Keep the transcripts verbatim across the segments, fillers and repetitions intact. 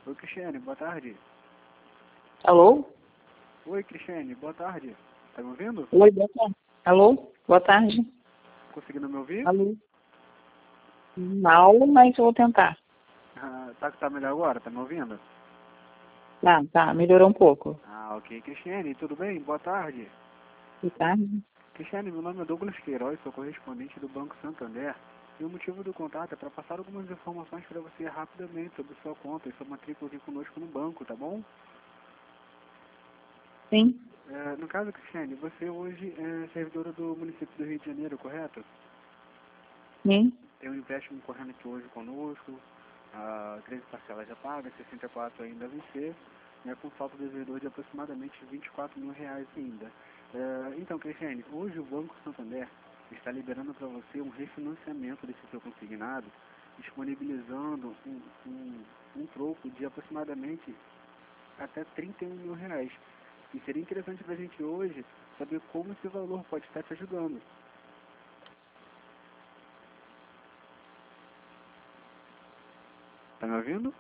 Oi, Cristiane, boa tarde. Alô? Oi, Cristiane, boa tarde. Tá me ouvindo? Oi, boa tarde. Alô? Boa tarde. Conseguindo me ouvir? Alô? Não, mas eu vou tentar. Ah, tá, tá melhor agora? Tá me ouvindo? Tá, tá, melhorou um pouco. Ah, ok. Cristiane, tudo bem? Boa tarde. Boa tarde. Cristiane, meu nome é Douglas Queiroz, sou correspondente do Banco Santander. E o motivo do contato é para passar algumas informações para você rapidamente sobre sua conta e sua matrícula aqui conosco no banco, tá bom? Sim, É, no caso, Cristiane, você hoje é servidora do município do Rio de Janeiro, correto? sim. Tem um empréstimo correndo aqui hoje conosco, a treze parcelas já pagas, sessenta e quatro ainda a vencer, né, com saldo devedor de aproximadamente vinte e quatro mil reais ainda. É, então, Cristiane, hoje o Banco Santander está liberando para você um refinanciamento desse seu consignado, disponibilizando um, um, um troco de aproximadamente até trinta e um mil reais. E seria interessante para a gente hoje saber como esse valor pode estar te ajudando. Tá me ouvindo?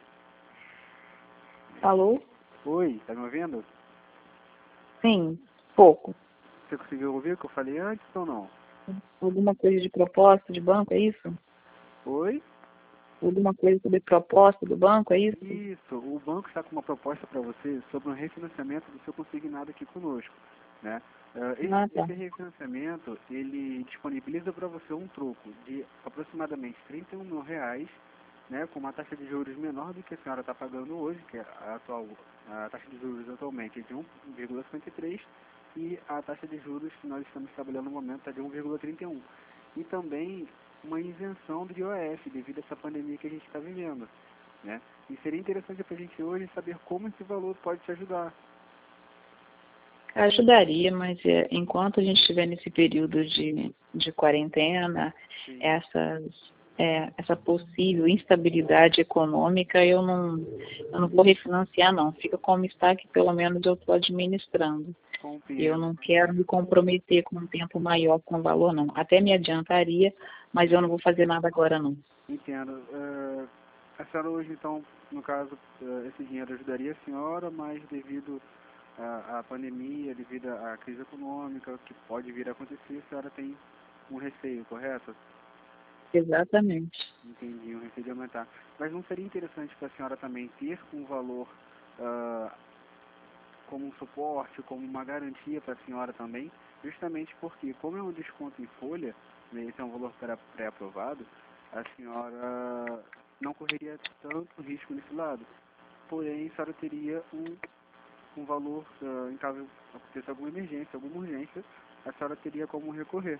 Alô? Oi, tá me ouvindo? Sim, pouco. Você conseguiu ouvir o que eu falei antes ou não? Alguma coisa de proposta de banco, é isso? Oi? Alguma coisa sobre proposta do banco, é isso? Isso, o banco está com uma proposta para você sobre um refinanciamento do seu consignado aqui conosco, né? Ah, Ah, esse, tá. esse refinanciamento, ele disponibiliza para você um troco de aproximadamente trinta e um mil reais, né, com uma taxa de juros menor do que a senhora está pagando hoje, que é a atual, a taxa de juros atualmente é de um vírgula cinquenta e três e a taxa de juros que nós estamos trabalhando no momento é de um vírgula trinta e um. E também uma isenção do I O F devido a essa pandemia que a gente está vivendo, né? E seria interessante para a gente hoje saber como esse valor pode te ajudar. Ajudaria, mas é, enquanto a gente estiver nesse período de, de quarentena, Sim. essas, é, essa possível instabilidade econômica, eu não, eu não vou refinanciar, não. Fica como está, que pelo menos eu estou administrando. Eu Compreendo. não quero me comprometer com um tempo maior com o valor, não. Até me adiantaria, mas eu não vou fazer nada agora, não. Entendo. Uh, a senhora hoje, então, no caso, uh, esse dinheiro ajudaria a senhora, mas devido à à pandemia, devido à crise econômica que pode vir a acontecer, a senhora tem um receio, correto? Exatamente. Entendi, um receio de aumentar. Mas não seria interessante para a senhora também ter um valor uh, como um suporte, como uma garantia para a senhora também, justamente porque, como é um desconto em folha, né, esse é um valor pré- pré-aprovado, a senhora não correria tanto risco nesse lado. Porém, a senhora teria um, um valor, uh, em caso aconteça alguma emergência, alguma urgência, a senhora teria como recorrer.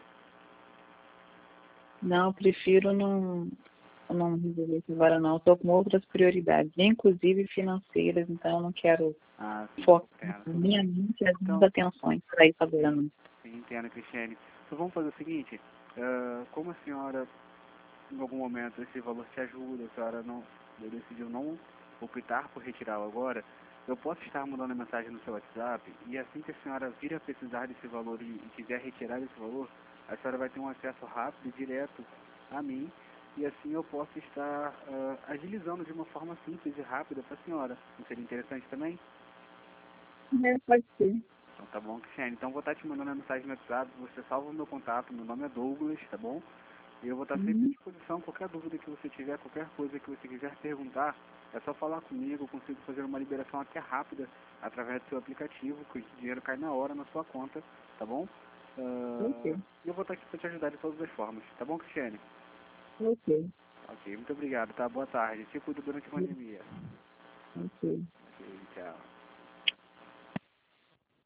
Não, eu prefiro não, não resolver isso agora, não. Estou com outras prioridades, inclusive financeiras, então eu não quero Ah, sim, focar entendo, na tudo minha bem. mente e as minhas Então, atenções para isso agora, sim, não. sim, entendo, Cristiane. Então vamos fazer o seguinte, uh, como a senhora em algum momento esse valor te ajuda, a senhora não, decidiu não optar por retirá-lo agora, eu posso estar mandando a mensagem no seu WhatsApp e assim que a senhora vir a precisar desse valor e, e quiser retirar esse valor, a senhora vai ter um acesso rápido e direto a mim e assim eu posso estar uh, agilizando de uma forma simples e rápida para a senhora. Não seria interessante também? É, pode ser. Então tá bom, Cristiane. Então vou estar te mandando a mensagem no WhatsApp, você salva o meu contato, meu nome é Douglas, tá bom? E eu vou estar sempre à Uhum. disposição, qualquer dúvida que você tiver, qualquer coisa que você quiser perguntar, é só falar comigo, eu consigo fazer uma liberação até rápida através do seu aplicativo, que o dinheiro cai na hora na sua conta, tá bom? Ok, Uh, e eu vou estar aqui para te ajudar de todas as formas, tá bom, Cristiane? ok, Ok, muito obrigado, tá? Boa tarde. Se cuida durante a pandemia. ok. Ok, tchau.